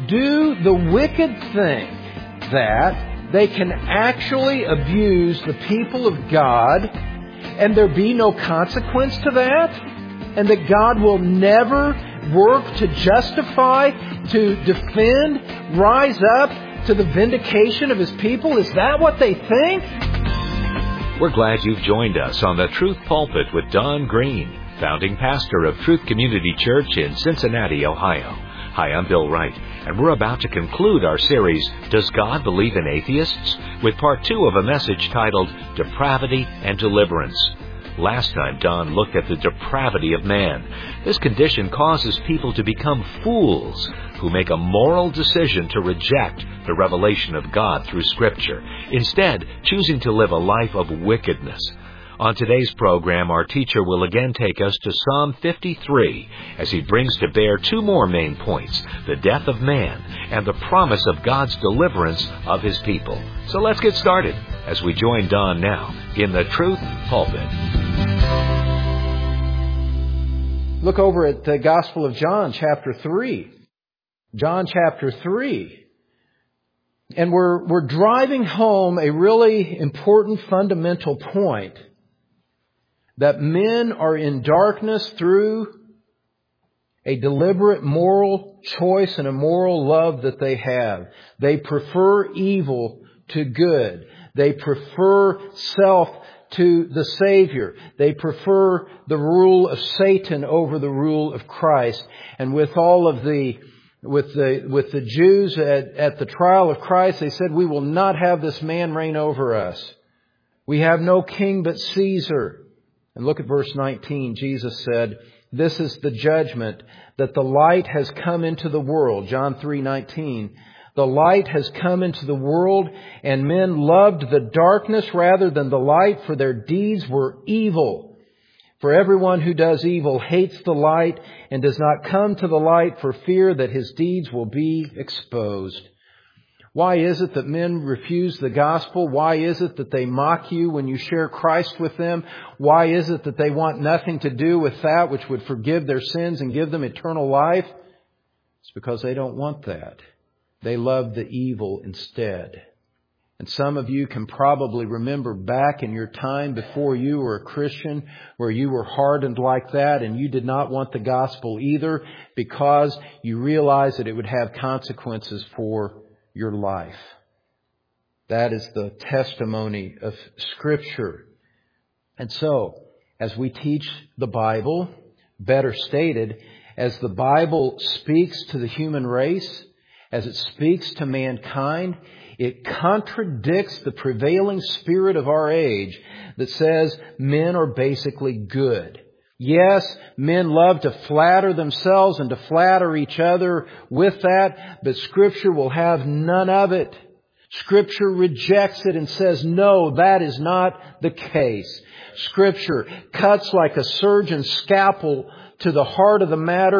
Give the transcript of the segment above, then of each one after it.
do the wicked thing that they can actually abuse the people of God and there be no consequence to that? And that God will never work to justify, to defend, rise up to the vindication of His people? Is that what they think? We're glad you've joined us on the Truth Pulpit with Don Green, founding pastor of Truth Community Church in Cincinnati, Ohio. Hi, I'm Bill Wright, and we're about to conclude our series, Does God Believe in Atheists?, with part 2 of a message titled Depravity and Deliverance. Last time, Don looked at the depravity of man. This condition causes people to become fools who make a moral decision to reject the revelation of God through Scripture, instead choosing to live a life of wickedness. On today's program, our teacher will again take us to Psalm 53 as he brings to bear 2 more main points, the death of man and the promise of God's deliverance of His people. So let's get started as we join Don now in the Truth Pulpit. Look over at the Gospel of John, chapter 3. John chapter 3. And we're driving home a really important fundamental point, that men are in darkness through a deliberate moral choice and a moral love that they have. They prefer evil to good. They prefer self to the Savior. They prefer the rule of Satan over the rule of Christ. And with all of the Jews at the trial of Christ, they said, we will not have this man reign over us. We have no king but Caesar. And look at verse 19. Jesus said, this is the judgment, that the light has come into the world. John 3:19. The light has come into the world, and men loved the darkness rather than the light, for their deeds were evil. For everyone who does evil hates the light and does not come to the light for fear that his deeds will be exposed. Why is it that men refuse the gospel? Why is it that they mock you when you share Christ with them? Why is it that they want nothing to do with that which would forgive their sins and give them eternal life? It's because they don't want that. They love the evil instead. And some of you can probably remember back in your time before you were a Christian where you were hardened like that and you did not want the gospel either because you realized that it would have consequences for your life. That is the testimony of Scripture. And so, as we teach the Bible, better stated, as the Bible speaks to the human race, as it speaks to mankind, it contradicts the prevailing spirit of our age that says men are basically good. Yes, men love to flatter themselves and to flatter each other with that, but Scripture will have none of it. Scripture rejects it and says, no, that is not the case. Scripture cuts like a surgeon's scalpel to the heart of the matter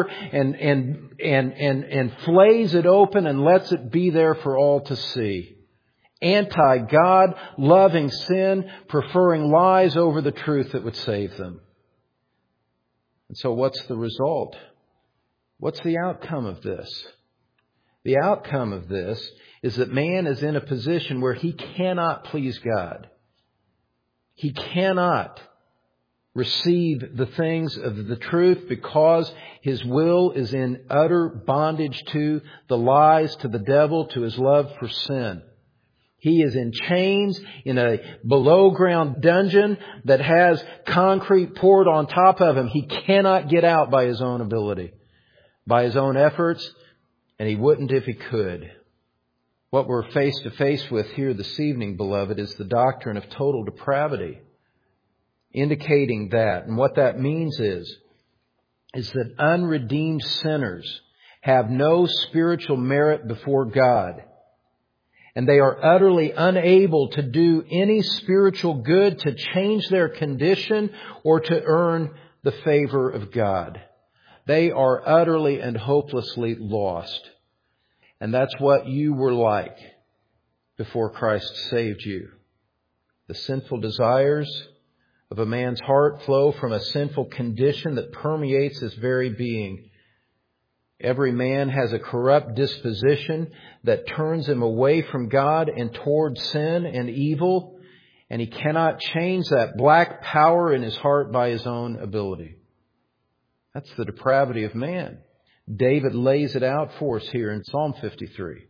and flays it open and lets it be there for all to see. Anti-God, loving sin, preferring lies over the truth that would save them. And so what's the result? What's the outcome of this? The outcome of this is that man is in a position where he cannot please God. He cannot receive the things of the truth because his will is in utter bondage to the lies, to the devil, to his love for sin. He is in chains in a below ground dungeon that has concrete poured on top of him. He cannot get out by his own ability, by his own efforts, and he wouldn't if he could. What we're face to face with here this evening, beloved, is the doctrine of total depravity, indicating that. And what that means is that unredeemed sinners have no spiritual merit before God. And they are utterly unable to do any spiritual good to change their condition or to earn the favor of God. They are utterly and hopelessly lost. And that's what you were like before Christ saved you. The sinful desires of a man's heart flow from a sinful condition that permeates his very being. Every man has a corrupt disposition that turns him away from God and toward sin and evil, and he cannot change that black power in his heart by his own ability. That's the depravity of man. David lays it out for us here in Psalm 53.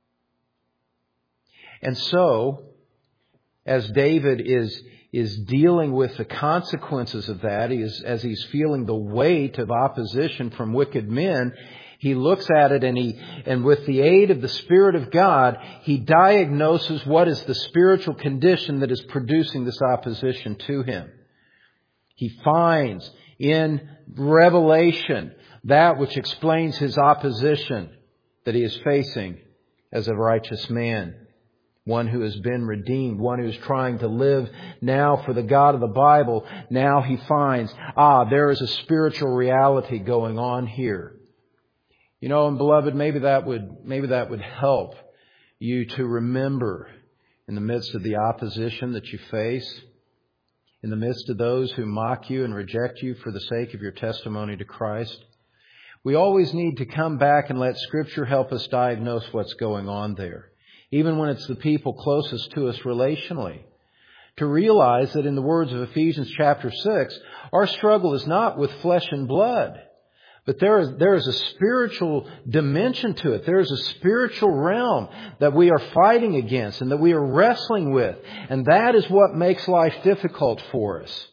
And so, as David is dealing with the consequences of that, as he's feeling the weight of opposition from wicked men, he looks at it and with the aid of the Spirit of God, he diagnoses what is the spiritual condition that is producing this opposition to him. He finds in Revelation that which explains his opposition that he is facing as a righteous man. One who has been redeemed, one who is trying to live now for the God of the Bible. Now he finds, there is a spiritual reality going on here. You know, and beloved, maybe that would help you to remember in the midst of the opposition that you face, in the midst of those who mock you and reject you for the sake of your testimony to Christ. We always need to come back and let Scripture help us diagnose what's going on there, even when it's the people closest to us relationally. To realize that in the words of Ephesians chapter 6, our struggle is not with flesh and blood, but there is a spiritual dimension to it. There is a spiritual realm that we are fighting against and that we are wrestling with. And that is what makes life difficult for us.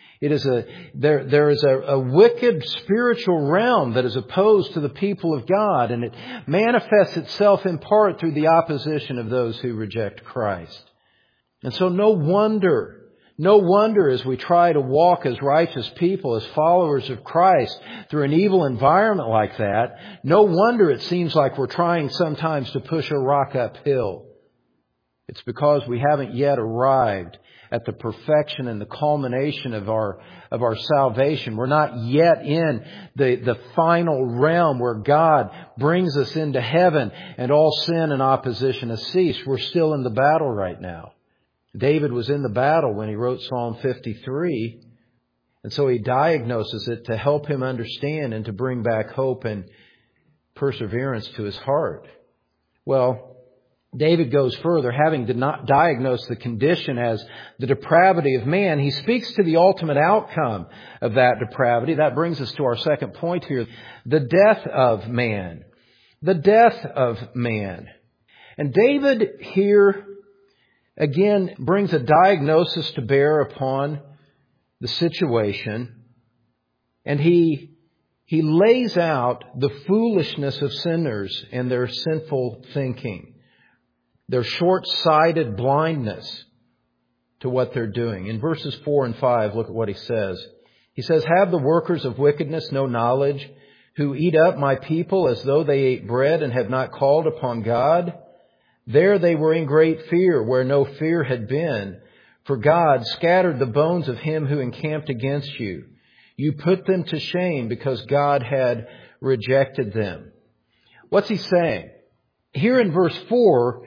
There is a wicked spiritual realm that is opposed to the people of God, and it manifests itself in part through the opposition of those who reject Christ. And so no wonder as we try to walk as righteous people, as followers of Christ, through an evil environment like that, no wonder it seems like we're trying sometimes to push a rock uphill. It's because we haven't yet arrived at the perfection and the culmination of our salvation. We're not yet in the final realm where God brings us into heaven and all sin and opposition has ceased. We're still in the battle right now. David was in the battle when he wrote Psalm 53, and so he diagnoses it to help him understand and to bring back hope and perseverance to his heart. Well, David goes further. Having diagnosed the condition as the depravity of man, he speaks to the ultimate outcome of that depravity. That brings us to our second point here, the death of man. The death of man. And David here again brings a diagnosis to bear upon the situation, and he lays out the foolishness of sinners and their sinful thinking, their short-sighted blindness to what they're doing. In verses 4 and 5, look at what he says. He says, "Have the workers of wickedness no knowledge, who eat up my people as though they ate bread and have not called upon God? There they were in great fear, where no fear had been. For God scattered the bones of him who encamped against you. You put them to shame because God had rejected them." What's he saying? Here in verse 4,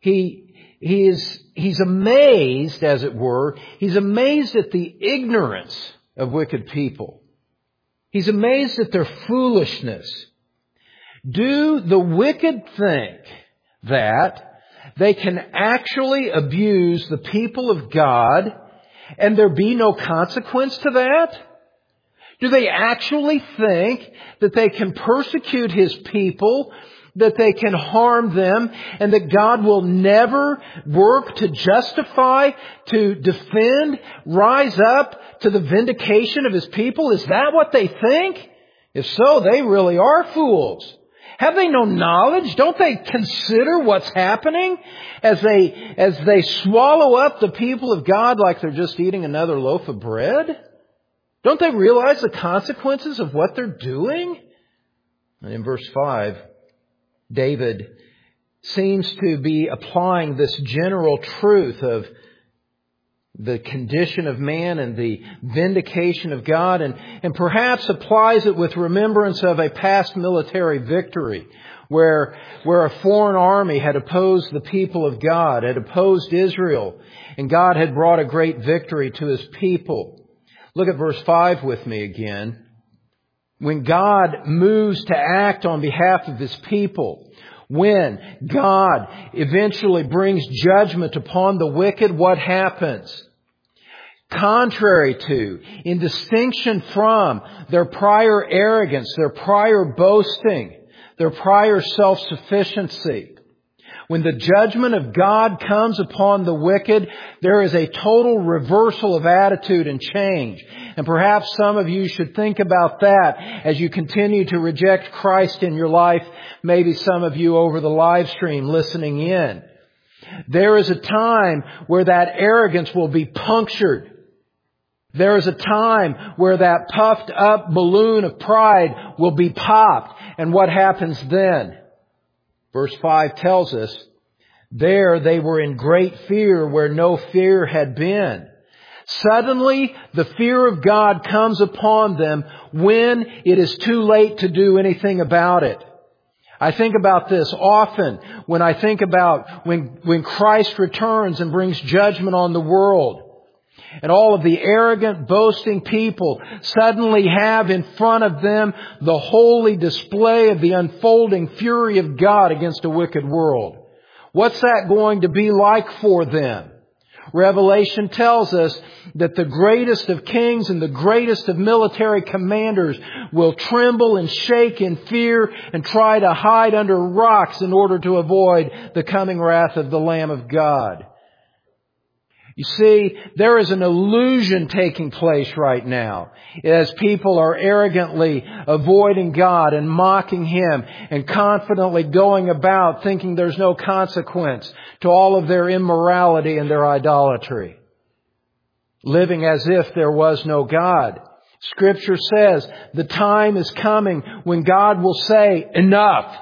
he's amazed, as it were. He's amazed at the ignorance of wicked people. He's amazed at their foolishness. Do the wicked think that they can actually abuse the people of God and there be no consequence to that? Do they actually think that they can persecute His people, that they can harm them, and that God will never work to justify, to defend, rise up to the vindication of His people? Is that what they think? If so, they really are fools. Have they no knowledge? Don't they consider what's happening as they swallow up the people of God like they're just eating another loaf of bread? Don't they realize the consequences of what they're doing? And in verse 5, David seems to be applying this general truth of the condition of man and the vindication of God, and perhaps applies it with remembrance of a past military victory where a foreign army had opposed the people of God, had opposed Israel, and God had brought a great victory to His people. Look at verse 5 with me again. when God moves to act on behalf of His people, when God eventually brings judgment upon the wicked, what happens? Contrary to, in distinction from their prior arrogance, their prior boasting, their prior self-sufficiency, when the judgment of God comes upon the wicked, there is a total reversal of attitude and change. And perhaps some of you should think about that as you continue to reject Christ in your life. Maybe some of you over the live stream listening in. There is a time where that arrogance will be punctured. There is a time where that puffed up balloon of pride will be popped. And what happens then? Verse 5 tells us, there they were in great fear where no fear had been. Suddenly, the fear of God comes upon them when it is too late to do anything about it. I think about this often when I think about when Christ returns and brings judgment on the world. And all of the arrogant, boasting people suddenly have in front of them the holy display of the unfolding fury of God against a wicked world. What's that going to be like for them? Revelation tells us that the greatest of kings and the greatest of military commanders will tremble and shake in fear and try to hide under rocks in order to avoid the coming wrath of the Lamb of God. You see, there is an illusion taking place right now as people are arrogantly avoiding God and mocking Him and confidently going about thinking there's no consequence to all of their immorality and their idolatry. Living as if there was no God. Scripture says the time is coming when God will say, enough.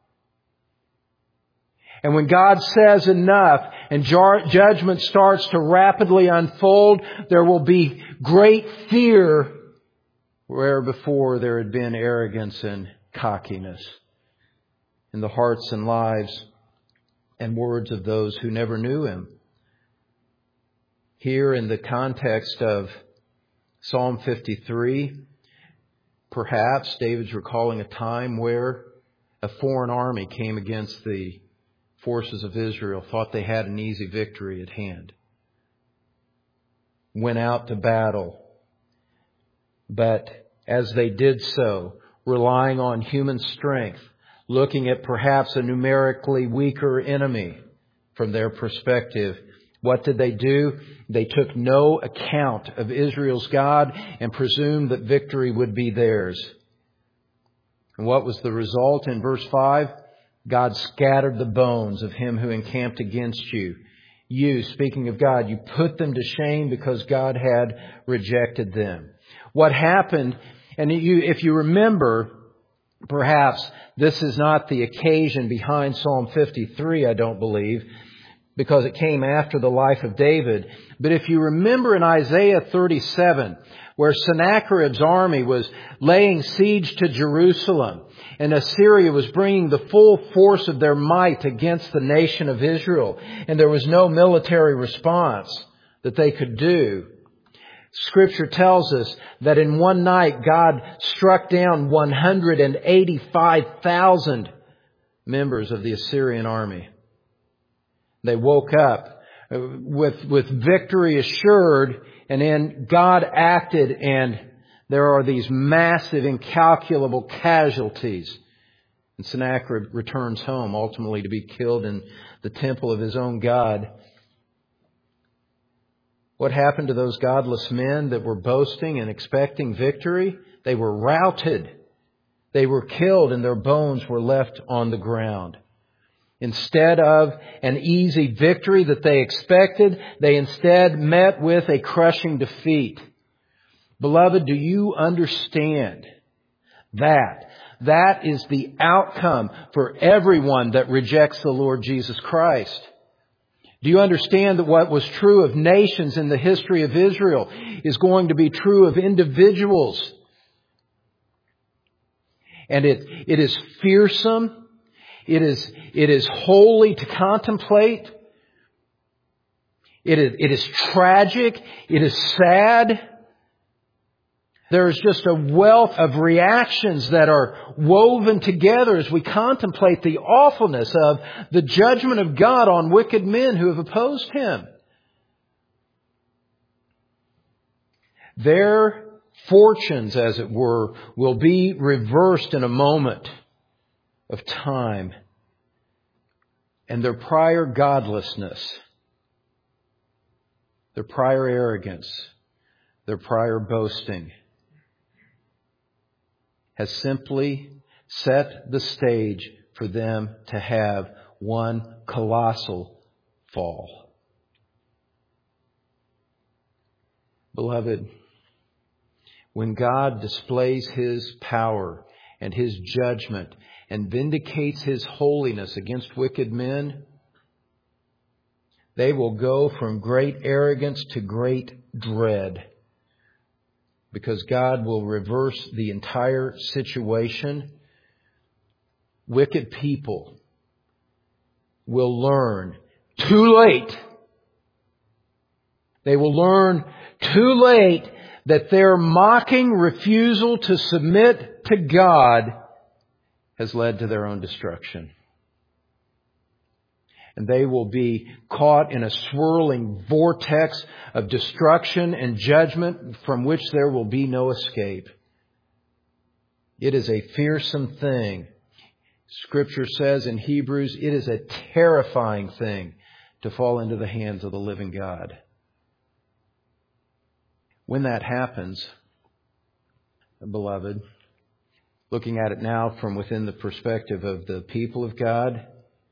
And when God says enough and judgment starts to rapidly unfold, there will be great fear where before there had been arrogance and cockiness in the hearts and lives and words of those who never knew Him. Here in the context of Psalm 53, perhaps David's recalling a time where a foreign army came against the forces of Israel, thought they had an easy victory at hand, went out to battle, but as they did so, relying on human strength, looking at perhaps a numerically weaker enemy from their perspective, what did they do? They took no account of Israel's God and presumed that victory would be theirs. And what was the result in verse 5? God scattered the bones of him who encamped against you. You, speaking of God, you put them to shame because God had rejected them. What happened, and if you remember, perhaps this is not the occasion behind Psalm 53, I don't believe, because it came after the life of David. But if you remember in Isaiah 37, where Sennacherib's army was laying siege to Jerusalem, and Assyria was bringing the full force of their might against the nation of Israel, and there was no military response that they could do. Scripture tells us that in one night God struck down 185,000 members of the Assyrian army. They woke up with victory assured, and then God acted, and there are these massive, incalculable casualties. And Sennacherib returns home, ultimately to be killed in the temple of his own God. What happened to those godless men that were boasting and expecting victory? They were routed. They were killed, and their bones were left on the ground. Instead of an easy victory that they expected, they instead met with a crushing defeat. Beloved, do you understand that? That is the outcome for everyone that rejects the Lord Jesus Christ. Do you understand that what was true of nations in the history of Israel is going to be true of individuals? And it is fearsome. It is holy to contemplate. It is tragic. It is sad There's just a wealth of reactions that are woven together as we contemplate the awfulness of the judgment of God on wicked men who have opposed Him. Their fortunes, as it were, will be reversed in a moment of time. And their prior godlessness, their prior arrogance, their prior boasting has simply set the stage for them to have one colossal fall. Beloved, when God displays His power and His judgment and vindicates His holiness against wicked men, they will go from great arrogance to great dread, because God will reverse the entire situation. Wicked people will learn too late. They will learn too late that their mocking refusal to submit to God has led to their own destruction. And they will be caught in a swirling vortex of destruction and judgment from which there will be no escape. It is a fearsome thing. Scripture says in Hebrews, it is a terrifying thing to fall into the hands of the living God. When that happens, beloved, looking at it now from within the perspective of the people of God,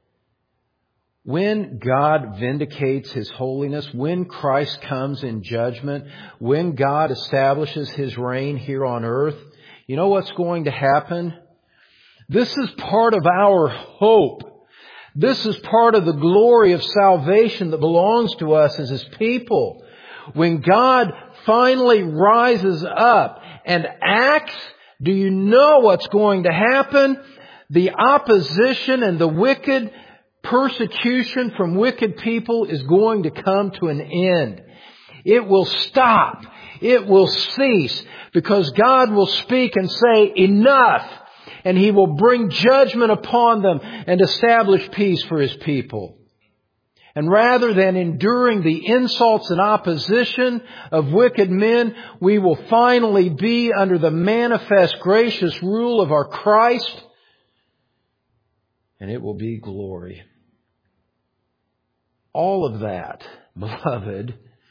when God vindicates His holiness, when Christ comes in judgment, when God establishes His reign here on earth, you know what's going to happen? This is part of our hope. This is part of the glory of salvation that belongs to us as His people. When God finally rises up and acts, do you know what's going to happen? The opposition and the wicked persecution from wicked people is going to come to an end. It will stop. It will cease, because God will speak and say, enough. And He will bring judgment upon them and establish peace for His people. And rather than enduring the insults and opposition of wicked men, we will finally be under the manifest gracious rule of our Christ. And it will be glory. All of that, beloved,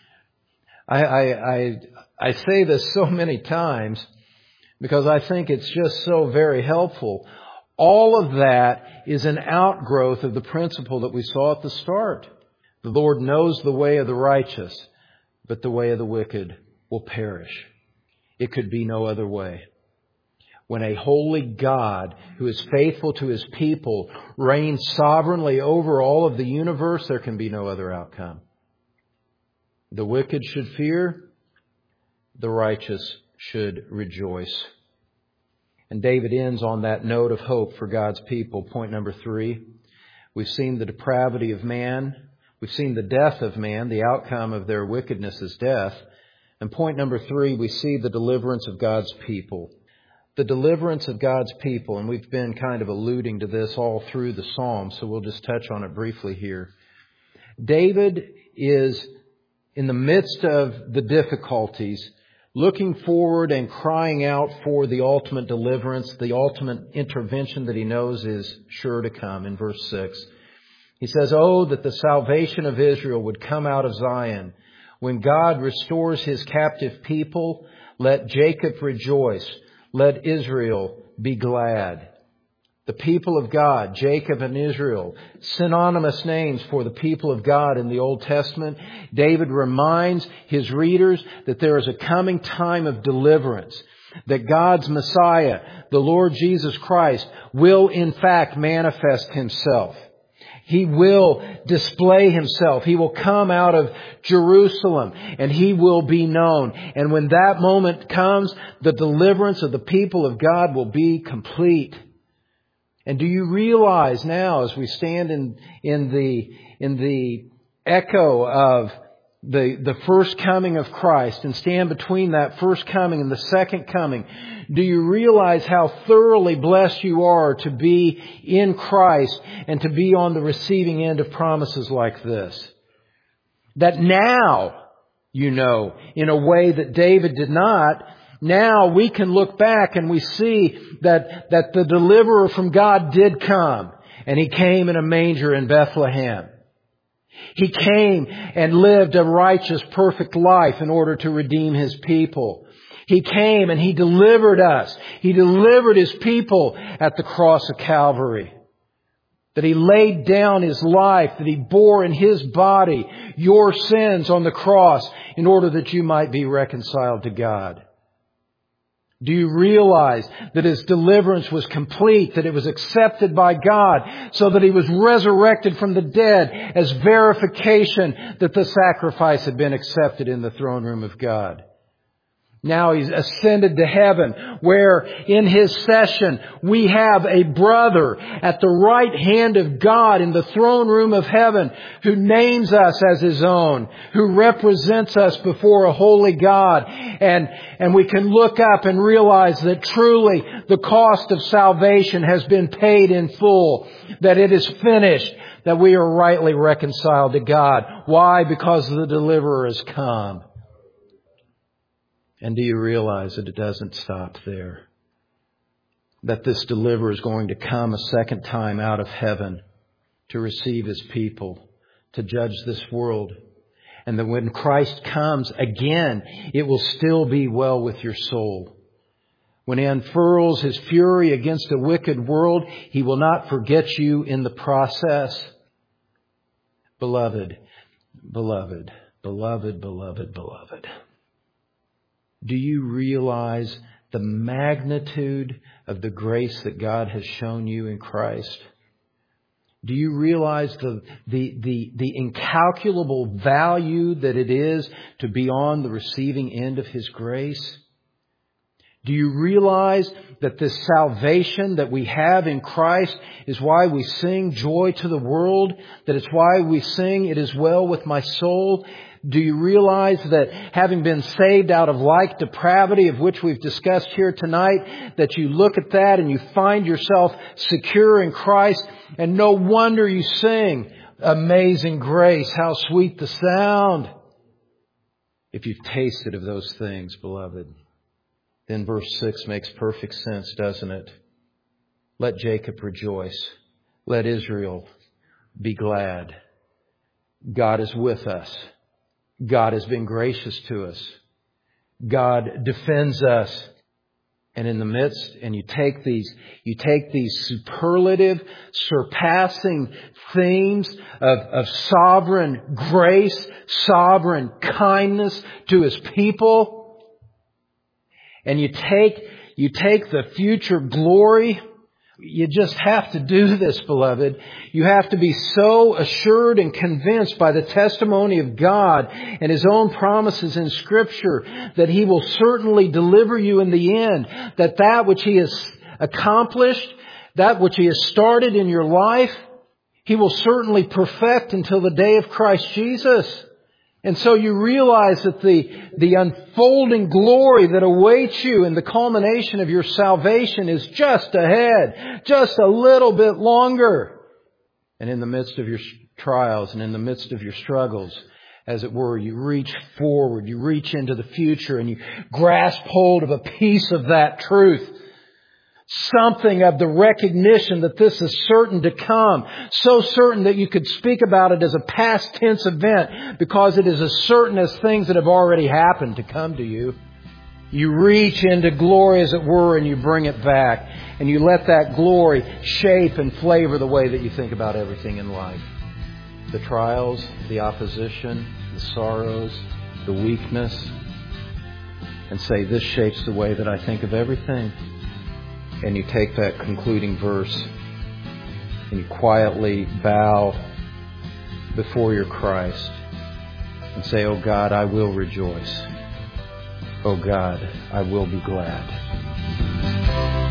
I say this so many times because I think it's just so very helpful. All of that is an outgrowth of the principle that we saw at the start. The Lord knows the way of the righteous, but the way of the wicked will perish. It could be no other way. When a holy God who is faithful to His people reigns sovereignly over all of the universe, there can be no other outcome. The wicked should fear, the righteous should rejoice. And David ends on that note of hope for God's people. Point number 3. We've seen the depravity of man. We've seen the death of man. The outcome of their wickedness is death. And point number 3, we see the deliverance of God's people. The deliverance of God's people. And we've been kind of alluding to this all through the Psalms, so we'll just touch on it briefly here. David is in the midst of the difficulties, looking forward and crying out for the ultimate deliverance, the ultimate intervention that he knows is sure to come. In verse 6, he says, "Oh, that the salvation of Israel would come out of Zion. When God restores His captive people, let Jacob rejoice. Let Israel be glad." The people of God, Jacob and Israel, synonymous names for the people of God in the Old Testament. David reminds his readers that there is a coming time of deliverance, that God's Messiah, the Lord Jesus Christ, will in fact manifest Himself. He will display Himself. He will come out of Jerusalem and He will be known. And when that moment comes, the deliverance of the people of God will be complete. And do you realize now, as we stand in the echo the first coming of Christ and stand between that first coming and the second coming, do you realize how thoroughly blessed you are to be in Christ and to be on the receiving end of promises like this? That now, you know, in a way that David did not, now we can look back and we see that the deliverer from God did come. And He came in a manger in Bethlehem. He came and lived a righteous, perfect life in order to redeem His people. He came and He delivered us. He delivered His people at the cross of Calvary. That He laid down His life, that He bore in His body your sins on the cross in order that you might be reconciled to God. Do you realize that His deliverance was complete, that it was accepted by God, so that He was resurrected from the dead as verification that the sacrifice had been accepted in the throne room of God? Now He's ascended to heaven, where in His session we have a brother at the right hand of God in the throne room of heaven who names us as His own, who represents us before a holy God. And we can look up and realize that truly the cost of salvation has been paid in full, that it is finished, that we are rightly reconciled to God. Why? Because the deliverer has come. And do you realize that it doesn't stop there? That this deliverer is going to come a second time out of heaven to receive His people, to judge this world. And that when Christ comes again, it will still be well with your soul. When He unfurls His fury against a wicked world, He will not forget you in the process. Beloved, beloved, beloved, beloved, beloved. Do you realize the magnitude of the grace that God has shown you in Christ? Do you realize the incalculable value that it is to be on the receiving end of His grace? Do you realize that this salvation that we have in Christ is why we sing joy to the world? That it's why we sing, it is well with my soul? Do you realize that having been saved out of like depravity of which we've discussed here tonight, that you look at that and you find yourself secure in Christ, and no wonder you sing, amazing grace, how sweet the sound. If you've tasted of those things, beloved, then verse 6 makes perfect sense, doesn't it? Let Jacob rejoice. Let Israel be glad. God is with us. God has been gracious to us. God defends us. And in the midst, and you take these superlative, surpassing themes of sovereign grace, sovereign kindness to His people, and you take the future glory. You just have to do this, beloved. You have to be so assured and convinced by the testimony of God and His own promises in Scripture that He will certainly deliver you in the end. That which He has accomplished, that which He has started in your life, He will certainly perfect until the day of Christ Jesus. And so you realize that the unfolding glory that awaits you in the culmination of your salvation is just ahead, just a little bit longer. And in the midst of your trials and in the midst of your struggles, as it were, you reach forward, you reach into the future, and you grasp hold of a piece of that truth. Something of the recognition that this is certain to come. So certain that you could speak about it as a past tense event because it is as certain as things that have already happened to come to you. You reach into glory, as it were, and you bring it back. And you let that glory shape and flavor the way that you think about everything in life. The trials, the opposition, the sorrows, the weakness. And say, this shapes the way that I think of everything. And you take that concluding verse and you quietly bow before your Christ and say, oh God, I will rejoice. Oh God, I will be glad.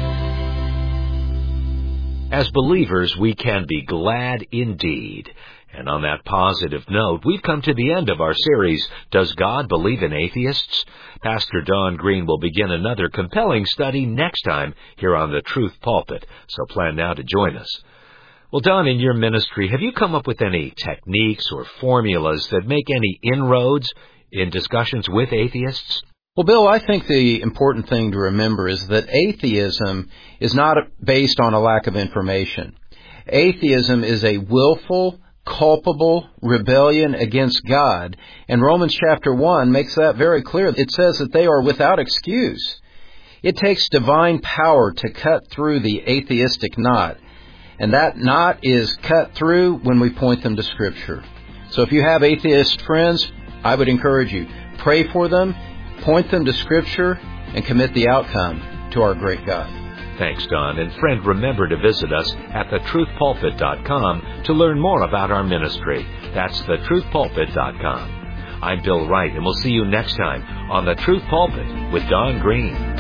As believers, we can be glad indeed. And on that positive note, we've come to the end of our series, Does God Believe in Atheists? Pastor Don Green will begin another compelling study next time here on the Truth Pulpit, so plan now to join us. Well, Don, in your ministry, have you come up with any techniques or formulas that make any inroads in discussions with atheists? Well, Bill, I think the important thing to remember is that atheism is not based on a lack of information. Atheism is a willful, culpable rebellion against God, and Romans chapter 1 makes that very clear. It says that they are without excuse. It takes divine power to cut through the atheistic knot, and that knot is cut through when we point them to Scripture. So if you have atheist friends, I would encourage you, pray for them, point them to Scripture, and commit the outcome to our great God. Thanks, Don. And friend, remember to visit us at thetruthpulpit.com to learn more about our ministry. That's thetruthpulpit.com. I'm Bill Wright, and we'll see you next time on The Truth Pulpit with Don Green.